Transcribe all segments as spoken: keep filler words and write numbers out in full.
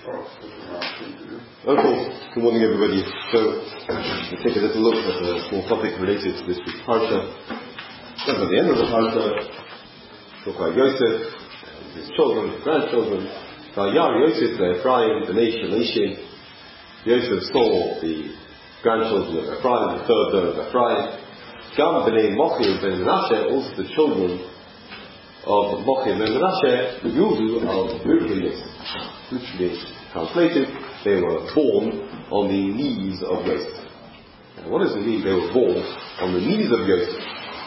Okay, good morning everybody. So, we'll take a little look at a small topic related to this week's Parsha. At the end of the Parsha, talk about Yosef, and his children, his grandchildren. Vayar Yosef Ephraim, the nation, nation. Yosef saw the grandchildren of Ephraim, the third son of Ephraim. Gam b'nei Mochi ben Menashe, also the children of Mochi ben Menashe, Yudu al Birkei, literally translated, they were born on the knees of Yosef. Now, what does it mean they were born on the knees of Yosef?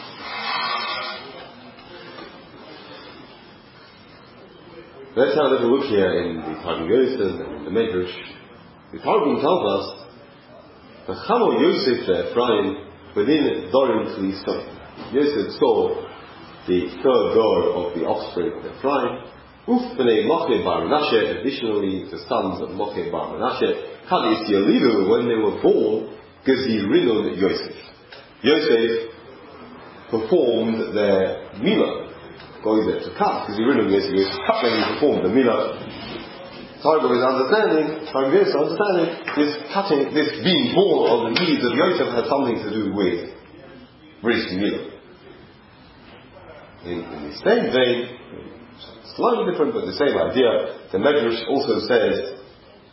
Let's have a little look here in the Targum Yosef and the Medrash. The Targum tells us that Chamo Yosef Ephraim within Dorim Tlisot. Yosef saw the third door of the offspring of Ephraim. Uf b'nei Mochi bar Menashe, additionally the sons of Mochi bar Menashe, Kadis Yalidu, when they were born, Gezirinun Yosef. Yosef performed their milah. Going there to cut, Gezirinun Yosef, Yosef cut when he performed the milah. Targum is understanding, Targum is understanding, this cutting, this being born on the knees of Yosef had something to do with Bris Milah. In, in the same vein, slightly different but the same idea, the Medrash also says,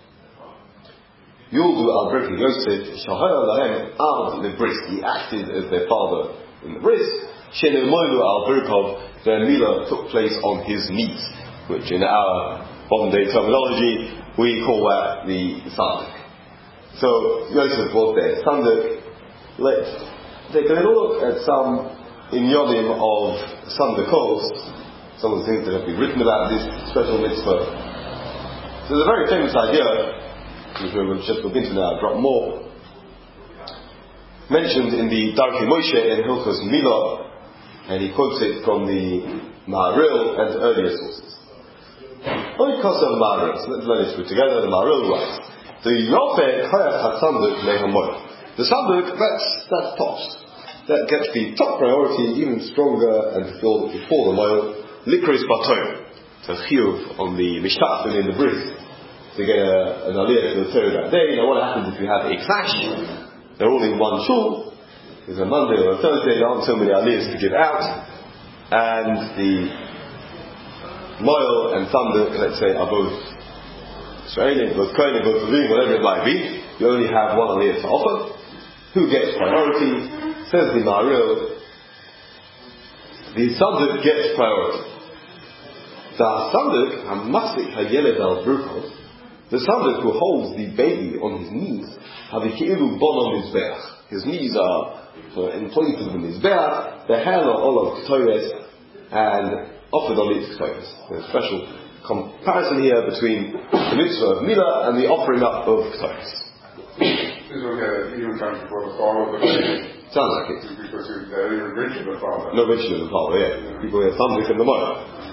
Yuldu al Birkei Yosef, Shahar lahem ad lebris, he acted as their father in the bris, Shenemoilu al Birkov, their milah took place on his knees, which in our modern day terminology, we call that the Sandik. So, Yosef was their Sandik. Let's take a little look at some inyonim of Sandikos, some of the things that have been written about this special mitzvah. So there's a very famous idea, which we'll just look into now, drop more, mentioned in the Darkei Moshe in Hilchos Milah, and he quotes it from the Maharil and earlier sources. Oikos of Maharil, so let's learn this together. The Maharil writes, the Yofe Koyach HaSanduk Lehamoy. The Sanduk, that's, that's tops. That gets the top priority, even stronger and fulfilled before the Moil. Likris Batoim, to Chiyuv on the Mishtaf and in the bris, to get a, an aliyah to the Torah that day. Now what happens if you have a clash? They're all in one shul. It's a Monday or a Thursday, there aren't so many aliyahs to give out, and the Moil and Thunder, let's say, are both Israeli, both Kohen, both Levim, whatever it might be. You only have one aliyah to offer. Who gets priority? Says the Maharil, the Sandik gets priority. The Sandik, Hamasik Hayeled al Burkov, the Sandik who holds the baby on his knees, Havikilu Bon on his beach. His knees are so in place of the Mizbeach, the hair are all of Ketores, and offered on the Ketores. There's a special comparison here between the mitzvah of Milah and the offering up of Ketores. This is okay, even comes before the fall of the baby. Sounds like it. Because they're even mentioned the father. No mention of the father, yeah. yeah. People hear Sandik and the mother.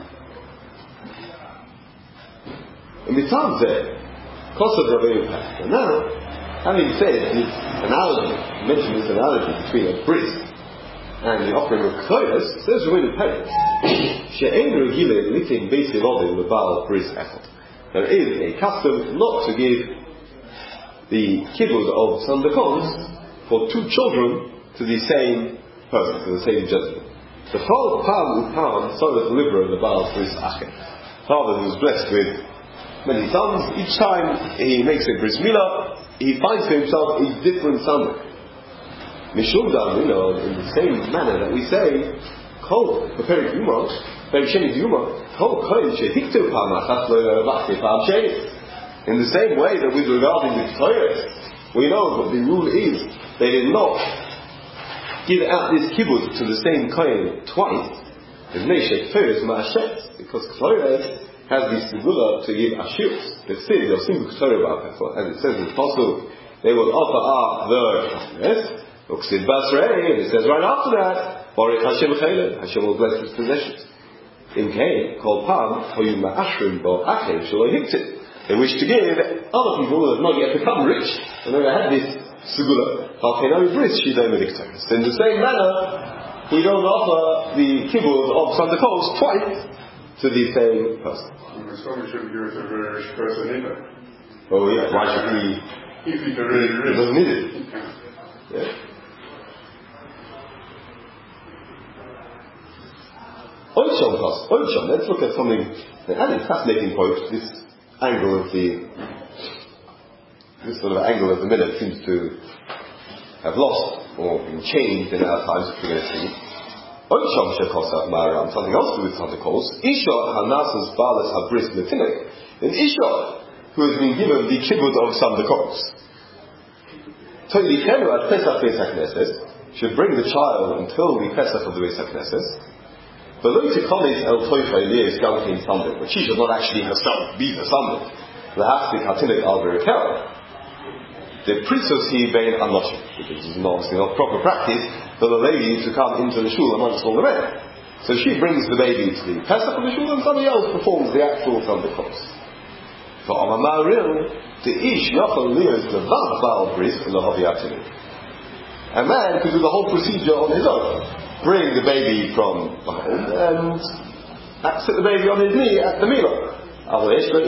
And besides that, Kosov Rabbeinu Pach. And now, having said this analogy, mentioned this analogy between a bris and the offering of Ketores, says Rabbeinu Pach, She'en regile litin beis Yelodim lebal bris echad. There is a custom not to give the kibud of Sandikos for two children to the same person, to the same gentleman. The whole Pam Upam, son of the liberal, the Baal Bris Achet. Father who was blessed with many sons, each time he makes a Bris Milah, he finds for himself a different son. Mishum Dam, you know, in the same manner that we say, Kol, Perik Yuma, Perik Sheni Yuma, Kol Kohen Shehiktu Pam Achat Lo Vachti Pam Sheni. In the same way that with regarding the Torah, we know that the rule is they did not give out this kibbutz to the same kohen twice. There's no shek Torah ma'ashet, because Torah has this segula to give ashirus. They say they'll sing Torah as it says in the Pasuk, they will offer up the yes, uksid basrei, and it says right after that, Baruch Hashem Chaylev, Hashem will bless his possessions. In Cain, called Pam, hoyu ma'ashrim bo achem shelo hiktit. They wish to give other people who have not yet become rich, and never had this segula. In the same manner, we don't offer the kibbutz of Sandikos twice. to the same person. And somebody shouldn't give it to a very rich person either. Oh yeah, why should he? If he's a really rich. He doesn't need it. Yeah. Oisham plus Oisham. Let's look at something. And it's fascinating point. This angle of the, this sort of angle of the minute seems to have lost or been changed in our times, which we're going to see. Oisham shekosa ma'aram. Something else to do with Santa Claus. Isha hanasas balas habris letinik. An Isha who has been given the kibbud of Santa Claus. Totally Kenu at Pesach Pesach Knesset should bring the child until the Pesach of the Pesach Knesset. Below Tikkonis El Toifa Elias Galkin Sunday, but she should not actually herself be the Sunday. The Haftik Hatinik Al Berekel. The priestess he bein Anoshim, because it's obviously not proper practice for the lady to come into the shul amongst all the men. So she brings the baby to the Pesach of the shul and somebody else performs the actual Sunday Claus. For Amamaril, the Ish Yochel Lios the Vav Bris in the Hovi Hatinik. A man could do the whole procedure on his own. Bring the baby from home and sit the baby on his knee at the Milah. But if the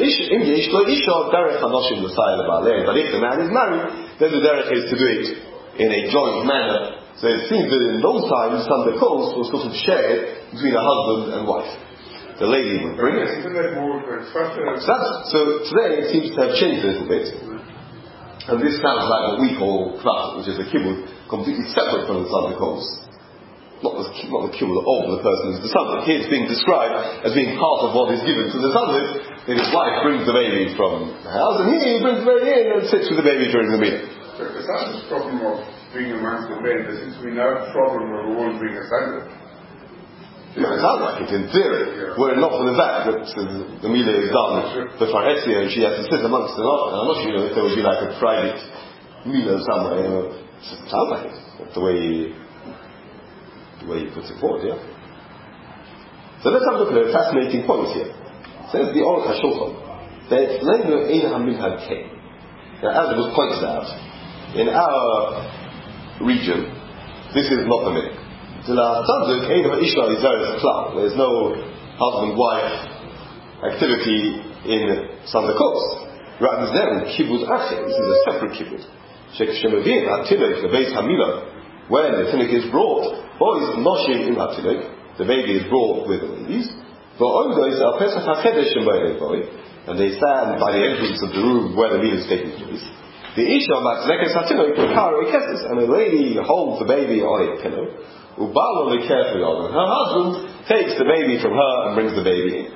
man is married, then the derech is to do it in a joint manner. So it seems that in those times, Santa Claus was sort of shared between a husband and wife. The lady would bring it. So, so today it seems to have changed a little bit. And this sounds like what we call kvat, which is a kibbud completely separate from the Santa Claus. Not the, not the kibbud of the person who's the son. Here it's being described as being part of what is given to the son. Then his wife brings the baby from the house, and he brings the baby in and sits with the baby during the meal. So it's not this problem of being amongst the men. There seems to be no problem of a woman being a Sunday. No, it sounds like it in theory. Yeah. Were it not for the fact that uh, the meal is done before Etzia and she has to sit amongst them. And I'm not sure, you know, if there would be like a private meal somewhere. You know, it sounds like it. That's the way he, the way he puts it forward, yeah? So let's have a look at a fascinating point here. It says the Aruch HaShulchan that Leinu Ein HaMinhag Kei. Now, as it was pointed out, in our region, this is not the minhag. There's no husband-wife activity in Santa Claus. Rather than kibbud achir, this is a separate kibbud. When the tinnik is brought, boys noshim in hatinnik, the baby is brought with the ladies. And they stand by the entrance of the room where the meal is taking place. The isha matzlekes hatinnik and the lady holds the baby on a pillow. Ubalo carefully on her. Her husband takes the baby from her and brings the baby in.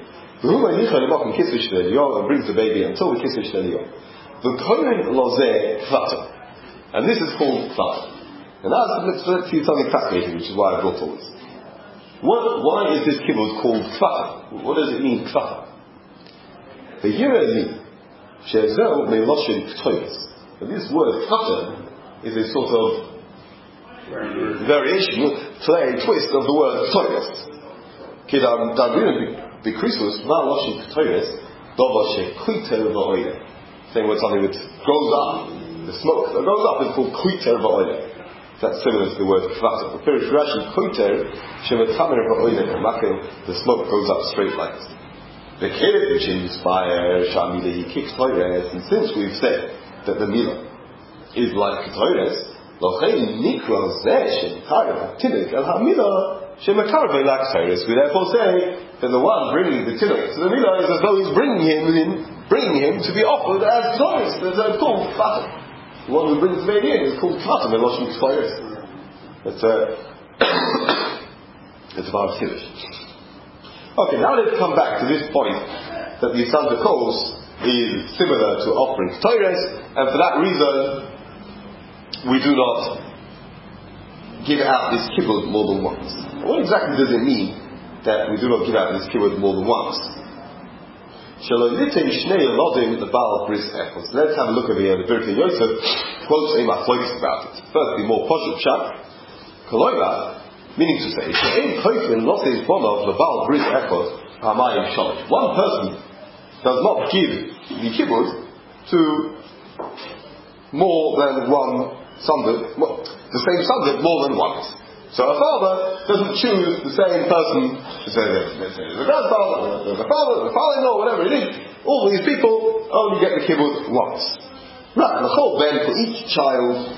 And brings the baby until the Kisvish Leliyah. The Kohen Lozeh Kvato. And this is called Kvato. And now let's, let's see something fascinating, which is why I brought all this. What, why is this kibbud called Kvato? What does it mean, Kvato? The Yereli Shezel Meloshin Ktois. And this word Kvato is a sort of variation, play, twist of the word Ktois. Kidam Dabrin Bikrisus, Maloshin Ktois, Doba Shekuiter Va'oide. Saying what something that goes up, the smoke that goes up is called Kuiter Va'oide. That's similar to the word Kvato. The Pirish Rashi Kuiter, Shemetamer Va'oide, the smoke goes up straight like this. The Kid which inspires Shamila, he kicks Toires, and since we've said that the Mila is like Toires, we therefore say that the one bringing the tinnik to the milah is as though he's bringing him in, bringing him to be offered as Toris. There's a called Kvato. The one who brings the baby in is called Kvato. It's a it's about Kiddush. Okay, now let's come back to this point that the Santa Claus is similar to offering Toris, and for that reason we do not give out this kibbud more than once. What exactly does it mean that we do not give out this kibbud more than once? So let's have a look at the Birkei Yosef quotes a machlokes about it. First, the more poshut pshat, koloiva, meaning to say, one person does not give the kibbud to more than one Sunday, well, the same Sunday more than once. So a father doesn't choose the same person to say the grandfather, the father, the father-in-law, whatever it is. All these people only get the kibbutz once. Right, and the whole then for each child,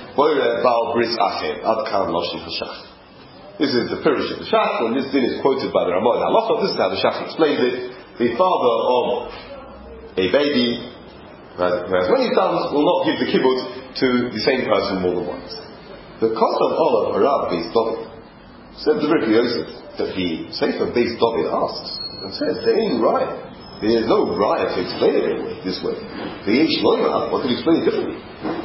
this is the Pirush of the Shach, and this din is quoted by the Ramah Halacha. This is how the Shach explains it. The father of a baby who has many sons will not give the kibbutz to the same person more than once. The cost of Olav Harav Beis David said to Rabbi Yosef that the Sefer Beis David asks and says there ain't right. There is no right to explain it this way. The Yesh Loimah, one could explain it differently.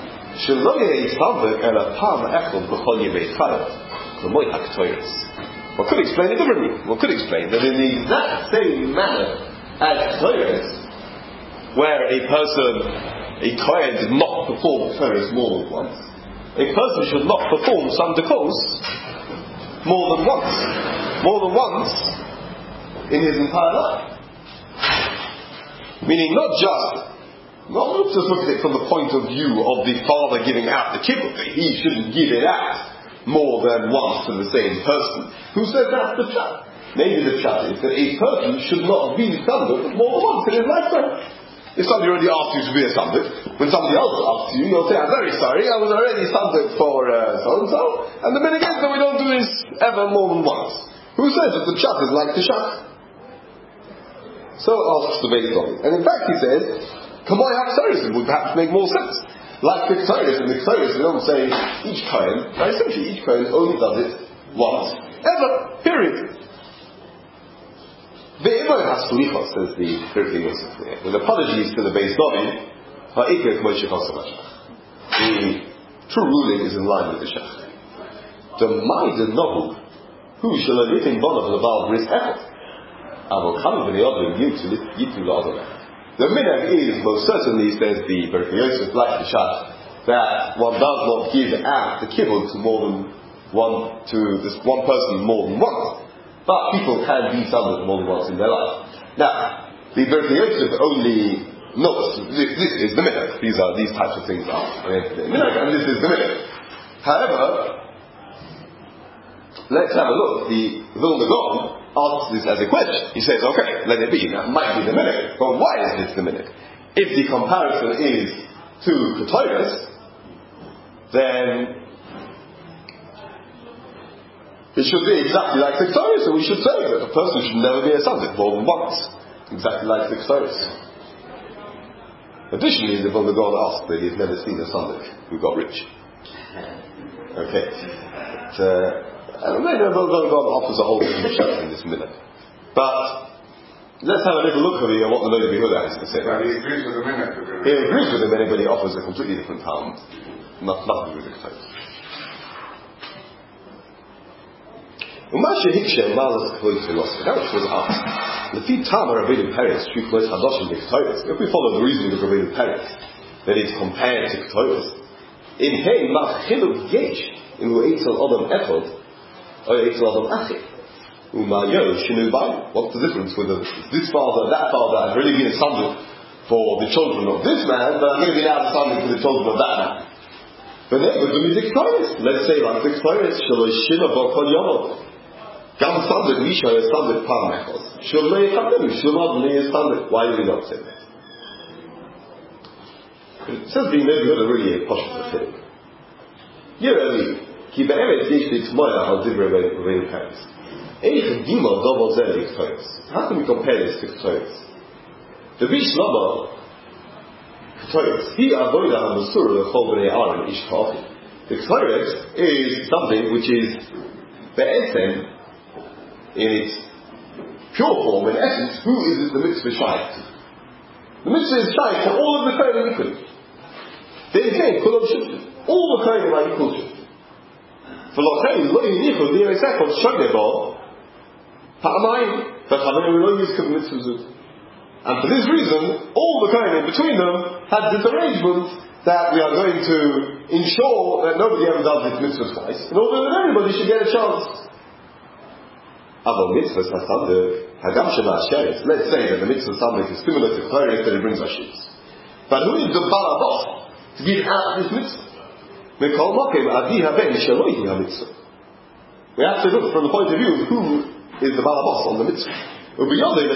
One could explain it differently. One could explain that in the exact same manner as Torahs, where a person, a Kohen, did not perform Torahs more than once, a person should not perform some dekos more than once. More than once in his entire life. Meaning not just, not just look at it from the point of view of the father giving out the kibbutz. He shouldn't give it out more than once to the same person. Who says that's the pshat? Maybe the pshat is that a person should not be sanded more than once in his lifetime. If somebody already asked you to be a sanded, when somebody else asks you, you'll say, I'm very sorry, I was already sanded for uh, so-and-so, and the minute again that we don't do this ever more than once. Who says that the pshat is like the shach? So asks the Beis David. And in fact he says, Kamoi HaKtoris would perhaps make more sense. Like the Ktoris, and the Ktoris, we don't say each Kohen, very simply, each Kohen only does it once, ever, period. Ve'imon HaSlichos, says the Pirkei Yosef here, with apologies to the Beis David, Ha'ikret Moshe Chosam the true ruling is in line with the Shach. The Maiden Nohu, who shall have written Bonav Laval Bris Echot, the minhag is, most certainly, says the Pirkei Yosef, like the Shach, that one does not give out the kibbutz to more than one, to this one person more than once. But people can be sanded more than once in their life. Now, the Pirkei Yosef only notes, this, this is the minhag. These are, these types of things are the minhag, and this is the minhag. However, let's have a look. The Vilna Gaon asks this as a question. He says, okay, let it be. That might be the minhag. But why is this the minhag? If the comparison is to Ketores, then it should be exactly like Ketores, so we should say that a person should never be a sanded more than once. Exactly like Ketores. Additionally, the Vilna Gaon asks that he's never seen a sanded who got rich. Okay. But, uh, And maybe the Vilna Gaon offers a whole different shot in this minute. But let's have a little look at what the Noda B'Yehuda has to say. But he agrees with the minute. He agrees with the minute, but he offers a completely different pound. Not, nothing to do with the Ketores. Now which was asked, if we follow the reasoning of Rabbeinu Peretz, that it's compared to Ketores, in Hey Mach Chiluk Yesh, in U'etzel Adam Echod, What's the difference with this father, that father has really been a son for the children of this man, but I'm going to be now a son for the children of that man. But then we're going to be victorious. Let's say like victorious, Shaloi Shima Bokon Yomov. Gam Sandik Misha is Sandik Parmechos. Shaloi Chadim, Shalom Li is Sandik. Why do we not say that? It says being maybe not really a posh of the thing. You're only כי באמת יש להתמודד על דברי רבי פרץ. איך דימה דובר זה לכתוירס? How can we compare this to Ketores? The Rish Lama Ketores, he avoida ha-mesura l'chol b'nei Aaron ish ka'afi. The Ketores is something which is be'etem in its pure form, in essence, who is it the mitzvah shayach to? The mitzvah is shayach to all of the Kohanim equally. They say, Kulom Shiftim. All the Kohanim are equal to. For Lochein, lo yinichu di'er sekol shognebo ha'amayim v'chavenu lo yizkav mitzvah. And for this reason, all the Kohanim between them had this arrangement that we are going to ensure that nobody ever does this mitzvah twice, in order that everybody should get a chance. Avol mitzvah sasandik hagam shema asheres. Let's say that the mitzvah sasandik is similar to Ketores, that it brings asheres. But who is the balabot to give out this mitzvah? Mekol mokim adi haben shaloi ha mitzvah. We have to look from the point of view of who is the balabos on the mitzvah. And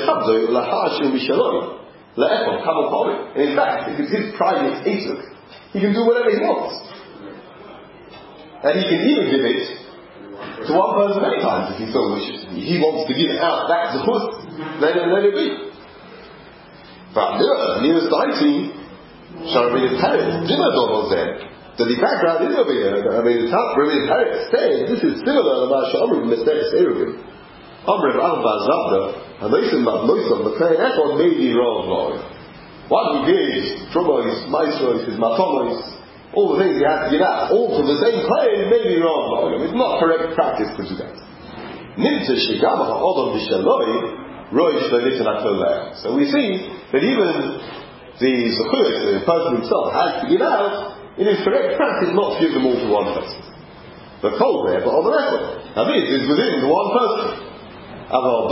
in fact, if it's his private Esuk, he can do whatever he wants. And he can even give it to one person many times if he so wishes. If he wants to give it out back to the then let it be. But nearest nineteen, Sharabi's parents, Dimmer was there. So the background is over here. I mean, the top Rabbi's parents say this is similar to Masha Amr Mister Eruvin. Amr Alvaz Rabda, and Mason Matloisam, the Kain Echon may be wrong, Lord. What he gives, Trumois, Maestros, his Matomois, all the things he has to give out, all from the same claim may be wrong, Lord. It's not correct practice to do that. Nimtza Shigamaha Odom Vishaloi, Roish Levitanatoleh. So we see that even the Zechuyas, the person himself, has to give out. It is correct practice not to give them all to one person. The cold there, but on the record. Now this is within the one person. But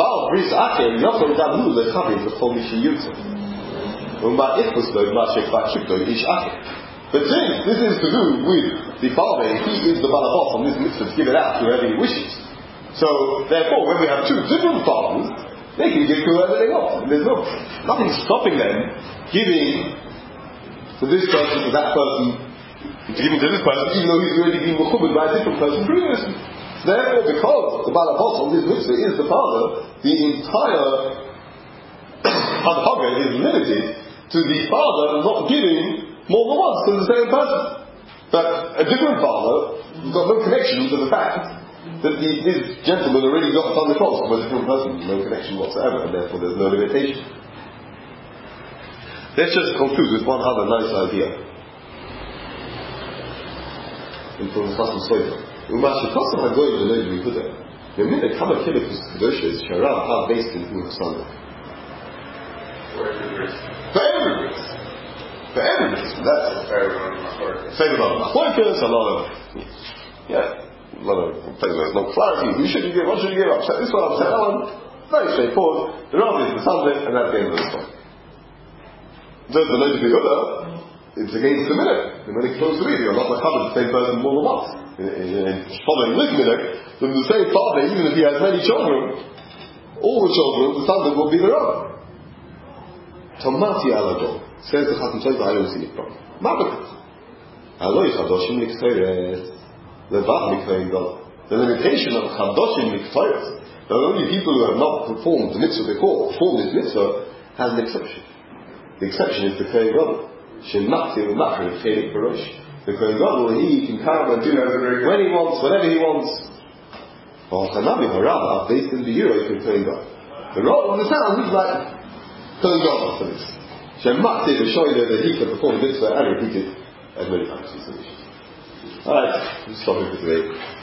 since this is to do with the father, he is the balabos on this mitzvah to give it out to whoever he wishes. So therefore, when we have two different fathers, they can give to whoever they want. There's no nothing stopping them giving to this person, to that person, to give it to this person, even though he's already been mechubed by a different person previously. So therefore, because the balabos on this mitzvah is the father, the entire hadhaga is limited to the father not giving more than once to the same person. But a different father has got no connection to the fact that the, this gentleman already got on the cross from a different person, no connection whatsoever, and therefore there's no limitation. Let's just conclude with one other nice idea. From the Chasam Sofer. Umashikosa Hagoy V'Loi Yehuda. Yemina Kama Kilikus Kedoshes Sharav Ha based in Huchasana. For every bris. For every bris. For every bris. That's favorite on Machlokas, a lot of yeah, a lot of places there's no clarity. Who should you give? What should you give? Upset this one, upset that one. Very straightforward. The Rav is the Sunday, and that's the end of the story. Does the Loi Yehuda? It's against the minhag. The minhag close to me. You're not like the same person more than once. In following this minhag, then the same father, even if he has many children, all the children, the sons will be their own. Tomati alado says the Chasam Sofer. I don't see it from. Mabakut. Aloi chadoshim niktoyres levad miktoyin god. The limitation of chadoshim niktoyres, the only people who have not performed the mitzvah before, performed this mitzvah, has an exception. The exception is the Kohen Gadol. Shemachti v'machri chelik barosh. The Kohen Gadol, he can come and do when he wants, whatever he wants. Or Chanavi Harav, based in the Euro, for Kohen Gadol. The Rav understands he's like Kohen Gadol for this. Shemachti v'shoyle that he can perform the mitzvah and repeat it as many times as he wishes. Alright, let's stop here for today.